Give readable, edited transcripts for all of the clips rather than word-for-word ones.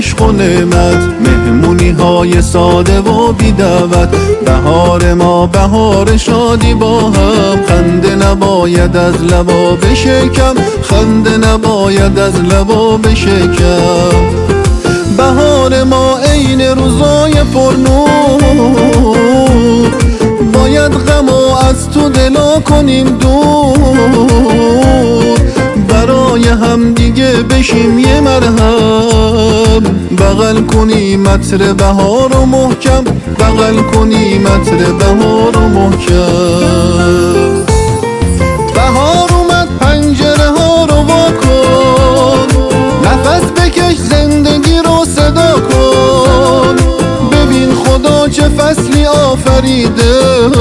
عشق و نعمت، مهمونی های ساده و بی دعوت. بهار ما بهار شادی با هم، خنده نباید از لبا بشکم، خنده نباید از لبا بشکم. بهار ما عین روزای پرنور، باید غمو از تو دلا کنیم دور. برای هم دیگه بشیم یه مرهم، بغل کنیم عطر بهار و محکم، بغل کنیم عطر بهار و محکم. بهار اومد پنجره ها رو وا کن، نفس بکش زندگی رو صدا کن. ببین خدا چه فصلی آفریده،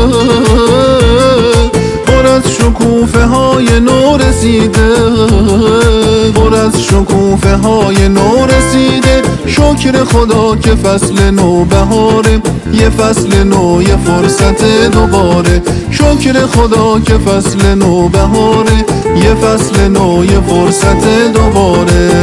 پر از شکوفه های نو رسیده، پر از شکوفه های نو رسیده. شکر خدا که فصل نو بهاره، یه فصل نو یه فرصت دوباره. شکر خدا که فصل نو بهاره، یه فصل نو یه فرصت دوباره.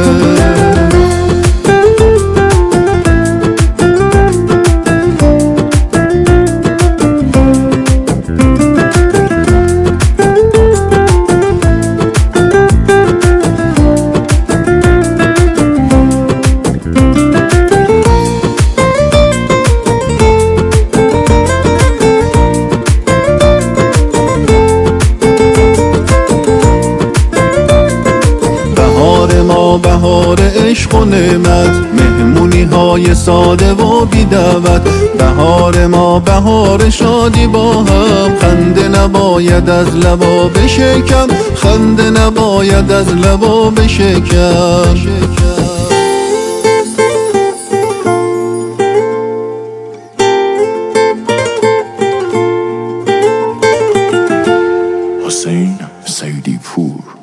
بهار عشق و نعمت، مهمونی های ساده و بی دعوت. بهار ما بهار شادی با هم، خنده نباید از لبا بشکم، خنده نباید از لبا بشکم. حسین سیدی پور.